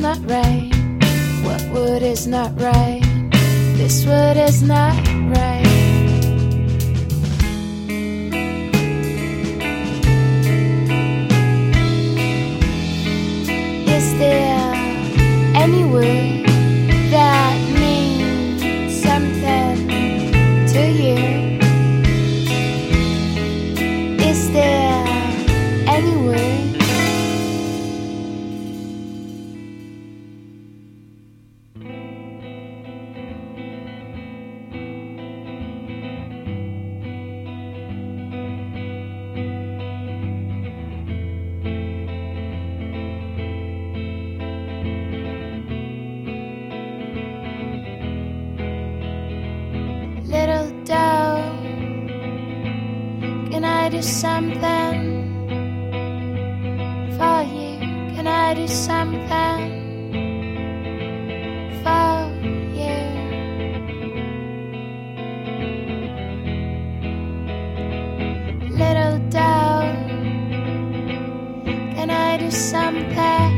not right. What wood is not right? This wood is not right. Is there any wood that means something to you? Is there any wood? Little doe, can I do something for you? Can I do something for you? Little doe, can I do something